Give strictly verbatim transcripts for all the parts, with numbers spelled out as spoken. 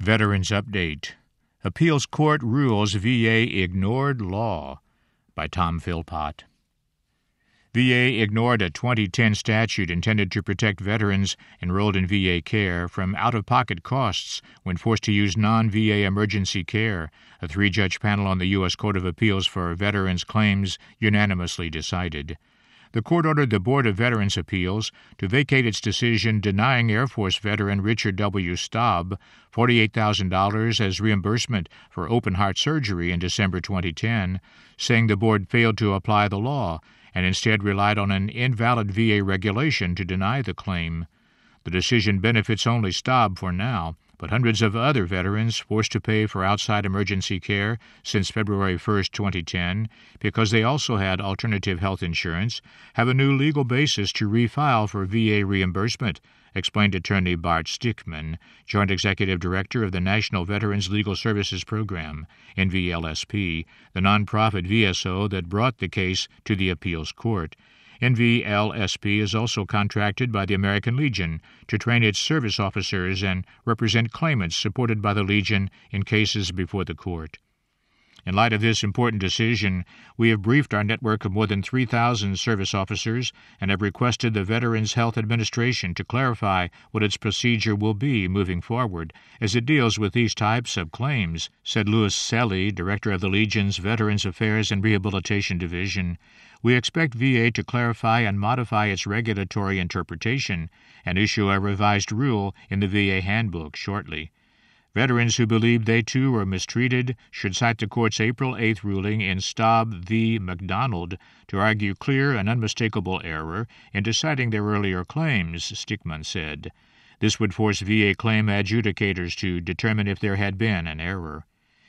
Veterans Update. Appeals Court Rules V A Ignored Law by Tom Philpott. V A ignored a twenty ten statute intended to protect veterans enrolled in V A care from out-of-pocket costs when forced to use non-V A emergency care, a three-judge panel on the U S Court of Appeals for Veterans Claims unanimously decided. The court ordered the Board of Veterans' Appeals to vacate its decision denying Air Force veteran Richard W. Staub forty-eight thousand dollars as reimbursement for open-heart surgery in December twenty ten, saying the board failed to apply the law and instead relied on an invalid V A regulation to deny the claim. The decision benefits only Staub for now, but hundreds of other veterans forced to pay for outside emergency care since February first, twenty ten, because they also had alternative health insurance, have a new legal basis to refile for V A reimbursement, explained attorney Bart Stickman, Joint Executive Director of the National Veterans Legal Services Program, N V L S P, the nonprofit V S O that brought the case to the appeals court. N V L S P is also contracted by the American Legion to train its service officers and represent claimants supported by the Legion in cases before the court. In light of this important decision, we have briefed our network of more than three thousand service officers and have requested the Veterans Health Administration to clarify what its procedure will be moving forward as it deals with these types of claims, said Louis Selle, Director of the Legion's Veterans Affairs and Rehabilitation Division. We expect V A to clarify and modify its regulatory interpretation and issue a revised rule in the V A handbook shortly. Veterans who believe they too were mistreated should cite the court's April eighth ruling in Staub v. McDonald to argue clear and unmistakable error in deciding their earlier claims, Stickman said. This would force V A claim adjudicators to determine if there had been an error.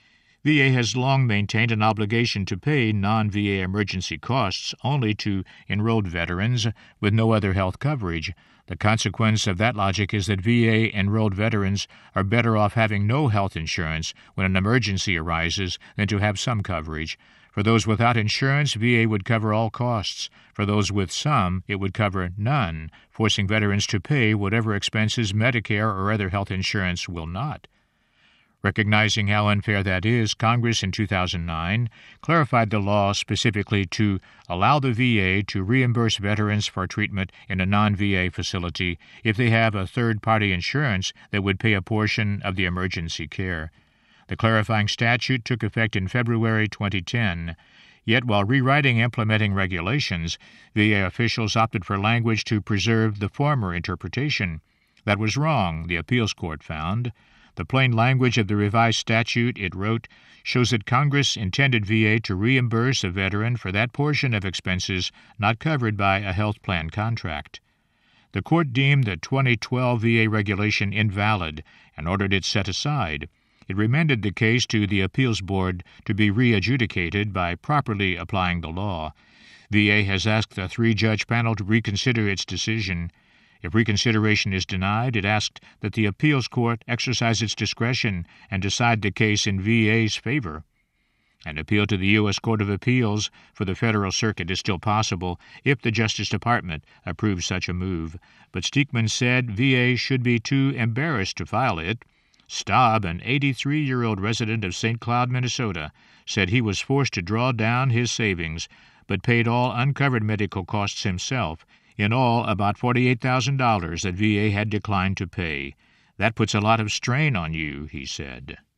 V A has long maintained an obligation to pay non-V A emergency costs only to enrolled veterans with no other health coverage. The consequence of that logic is that V A enrolled veterans are better off having no health insurance when an emergency arises than to have some coverage. For those without insurance, V A would cover all costs. For those with some, it would cover none, forcing veterans to pay whatever expenses Medicare or other health insurance will not. Recognizing how unfair that is, Congress in two thousand nine clarified the law specifically to allow the V A to reimburse veterans for treatment in a non-V A facility if they have a third-party insurance that would pay a portion of the emergency care. The clarifying statute took effect in February twenty ten. Yet while rewriting implementing regulations, V A officials opted for language to preserve the former interpretation. That was wrong, the appeals court found. The plain language of the revised statute, it wrote, shows that Congress intended V A to reimburse a veteran for that portion of expenses not covered by a health plan contract. The court deemed the twenty twelve V A regulation invalid and ordered it set aside. It remanded the case to the appeals board to be re-adjudicated by properly applying the law. V A has asked the three-judge panel to reconsider its decision. If reconsideration is denied, it asked that the appeals court exercise its discretion and decide the case in V A's favor. An appeal to the U S Court of Appeals for the Federal Circuit is still possible if the Justice Department approves such a move, but Stickman said V A should be too embarrassed to file it. Staub, an eighty-three-year-old resident of Saint Cloud, Minnesota, said he was forced to draw down his savings, but paid all uncovered medical costs himself, in all about forty-eight thousand dollars that V A had declined to pay. That puts a lot of strain on you, he said.